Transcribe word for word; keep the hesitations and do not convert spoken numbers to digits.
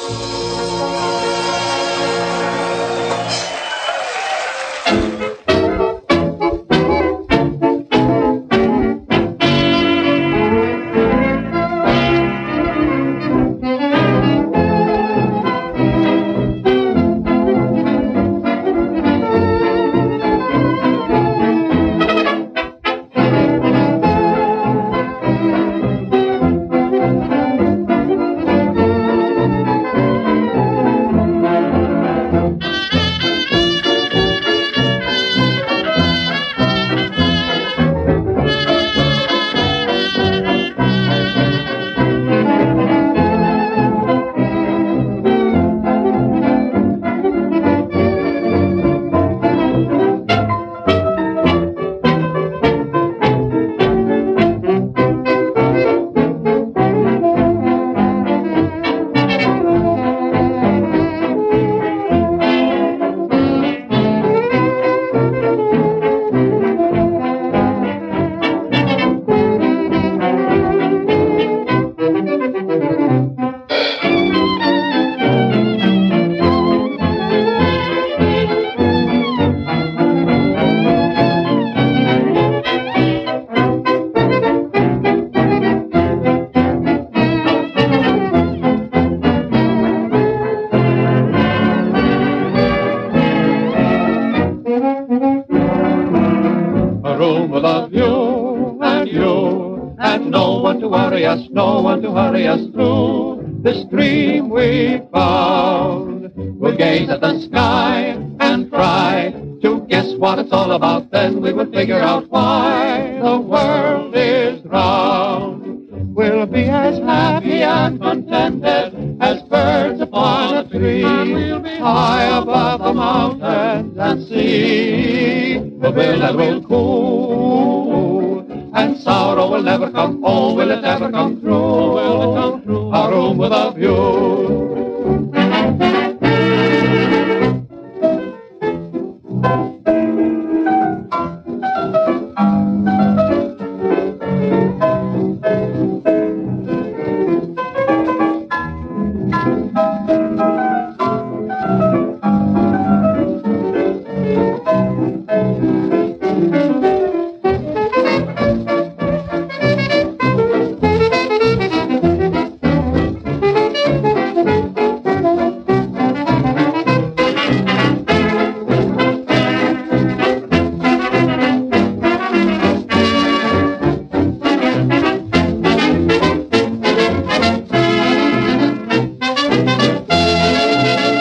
Of you and you, and no one to worry us, no one to hurry us through this dream we found. We'll gaze at the sky and try to guess what it's all about, then we will figure out why the world is round. We'll be as happy and contented as birds upon a tree, we'll be high above the mountains and sea. The will that will cool, and sorrow will never come. Oh, will it ever come true? Will it come true? A room with a view